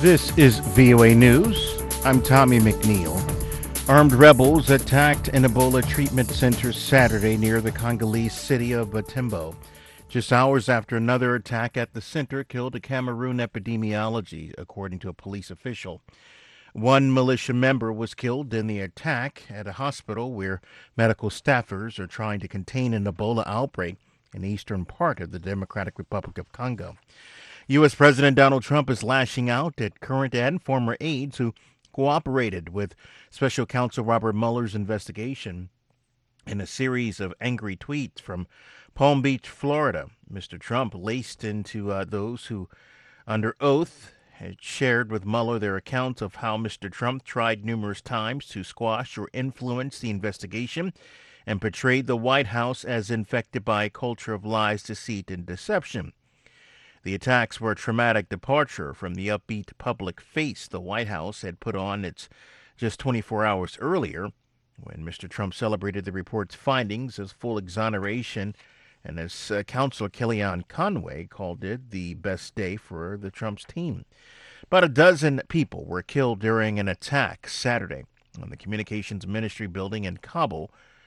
This is VOA News. I'm Tommy McNeil. Armed rebels attacked an Ebola treatment center Saturday near the Congolese city of Butembo. Just hours after another attack at the center killed a Cameroon epidemiologist, according to a police official. One militia member was killed in the attack at a hospital where medical staffers are trying to contain an Ebola outbreak in the eastern part of the Democratic Republic of Congo. U.S. President Donald Trump is lashing out at current and former aides who cooperated with Special Counsel Robert Mueller's investigation. In a series of angry tweets from Palm Beach, Florida, Mr. Trump laced into those who, under oath, had shared with Mueller their accounts of how Mr. Trump tried numerous times to squash or influence the investigation and portrayed the White House as infected by a culture of lies, deceit, and deception. The attacks were a traumatic departure from the upbeat public face the White House had put on its just 24 hours earlier, when Mr. Trump celebrated the report's findings as full exoneration, and as Counselor Kellyanne Conway called it the best day for the Trump's team. About a dozen people were killed during an attack Saturday on the Communications Ministry building in Kabul,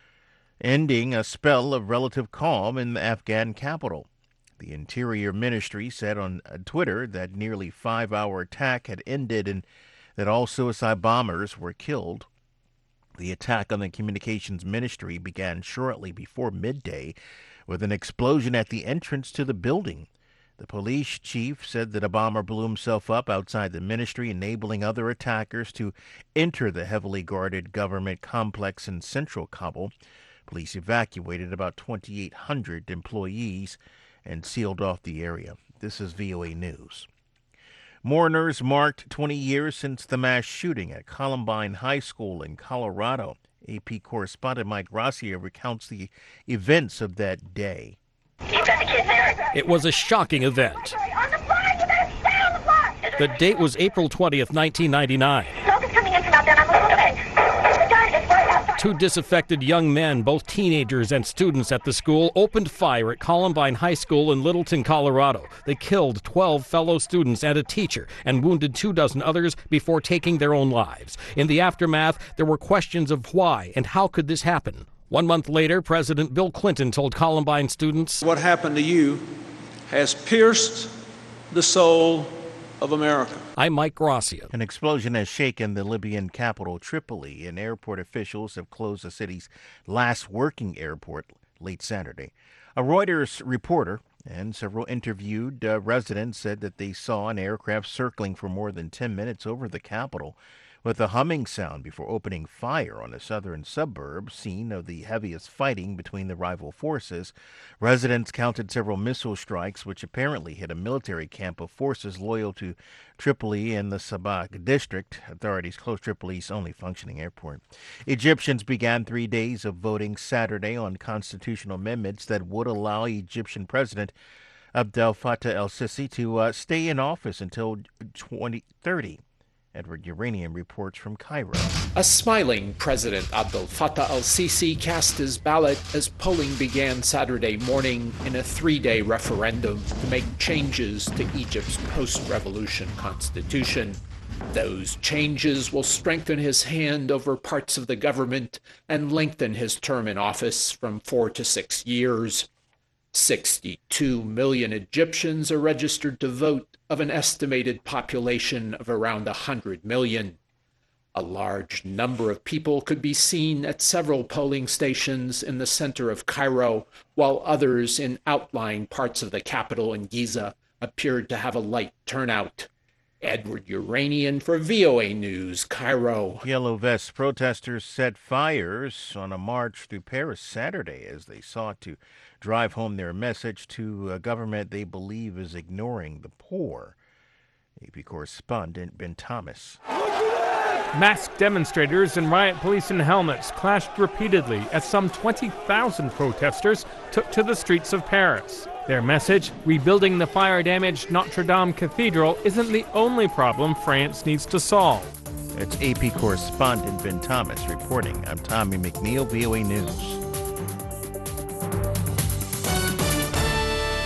ending a spell of relative calm in the Afghan capital. The Interior Ministry said on Twitter that nearly 5-hour attack had ended and that all suicide bombers were killed. The attack on the Communications Ministry began shortly before midday with an explosion at the entrance to the building. The police chief said that a bomber blew himself up outside the ministry, enabling other attackers to enter the heavily guarded government complex in central Kabul. Police evacuated about 2,800 employees and sealed off the area. This is VOA News. Mourners marked 20 years since the mass shooting at Columbine High School in Colorado. AP correspondent Mike Gracia recounts the events of that day. It was a shocking event. The date was April 20th, 1999. Two disaffected young men, both teenagers and students at the school, opened fire at Columbine High School in Littleton, Colorado. They killed 12 fellow students and a teacher and wounded 24 others before taking their own lives. In the aftermath, there were questions of why and how could this happen. 1 month later, President Bill Clinton told Columbine students, "What happened to you has pierced the soul of America." I'm Mike Gracia. An explosion has shaken the Libyan capital, Tripoli, and airport officials have closed the city's last working airport late Saturday. A Reuters reporter and several interviewed residents said that they saw an aircraft circling for more than 10 minutes over the capital with a humming sound before opening fire on a southern suburb, scene of the heaviest fighting between the rival forces. Residents counted several missile strikes, which apparently hit a military camp of forces loyal to Tripoli in the Sabah district. Authorities closed Tripoli's only functioning airport. Egyptians began 3 days of voting Saturday on constitutional amendments that would allow Egyptian President Abdel Fattah el-Sisi to stay in office until 2030. Edward Uranian reports from Cairo. A smiling President Abdel Fattah el-Sisi cast his ballot as polling began Saturday morning in a 3-day referendum to make changes to Egypt's post-revolution constitution. Those changes will strengthen his hand over parts of the government and lengthen his term in office from 4 to 6 years. 62 million Egyptians are registered to vote of an estimated population of around 100 million. A large number of people could be seen at several polling stations in the center of Cairo, while others in outlying parts of the capital in Giza appeared to have a light turnout. Edward Uranian for VOA News, Cairo. Yellow Vest protesters set fires on a march through Paris Saturday as they sought to drive home their message to a government they believe is ignoring the poor. AP correspondent Ben Thomas. Masked demonstrators and riot police in helmets clashed repeatedly as some 20,000 protesters took to the streets of Paris. Their message, rebuilding the fire-damaged Notre Dame Cathedral isn't the only problem France needs to solve. It's AP correspondent Ben Thomas reporting. I'm Tommy McNeil, VOA News.